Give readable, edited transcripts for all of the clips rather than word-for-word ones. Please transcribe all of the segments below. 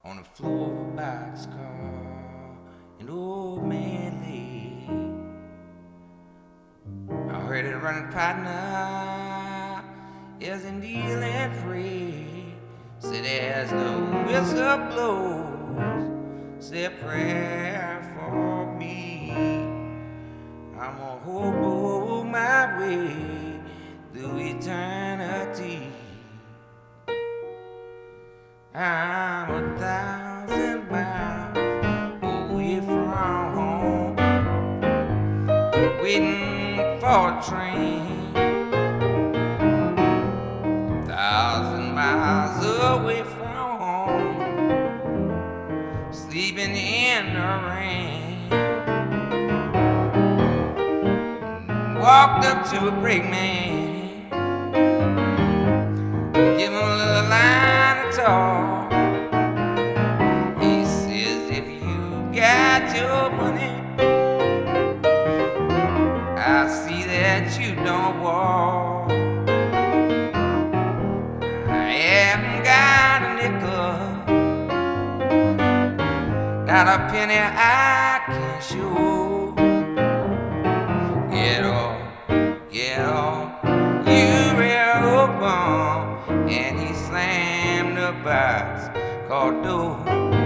on the floor of a boxcar in old man lay. I heard it running partner as in deal and free. Said as the whistle blows, say a prayer for me. I'm a hobo my way through eternity. I'm 1,000 miles away from home, waiting for a train. 1,000 miles away from home, sleeping in the rain. Walked up to a brakeman, give him a little line of talk. He says, if you got your money, I see that you don't walk. I haven't got a nickel, not a penny I can show. Get off, you real bum. And he slammed the box called door.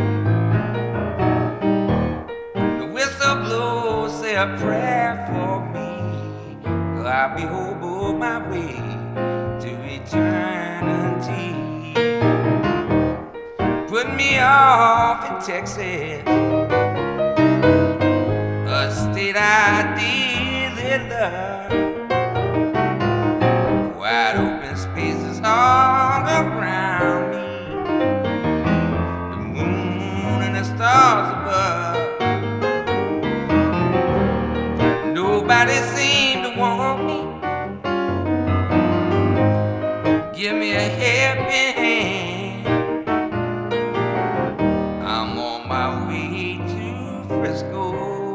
The whistle blows, say a prayer for me, 'cause I'll be hobo my way to eternity. Put me off in Texas, a state I dearly love. Wide open spaces all around me, the moon and the stars above. Nobody seemed to want me, give me a helping hand. I'm on my way to Frisco,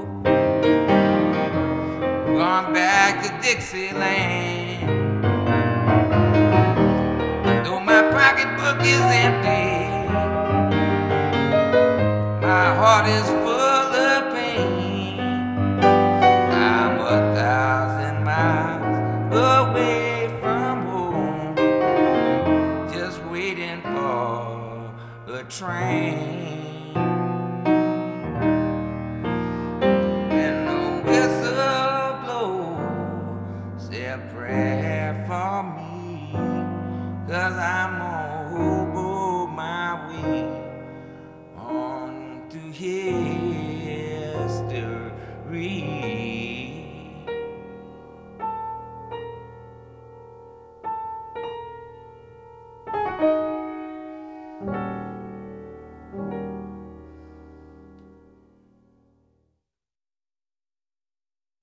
going back to Dixieland. Though my pocketbook is empty, my heart is full of pain. I'm 1,000 miles away from home, just waiting for a train. And the whistle blows, say a prayer for me, 'cause I'm on hobo my way on to history.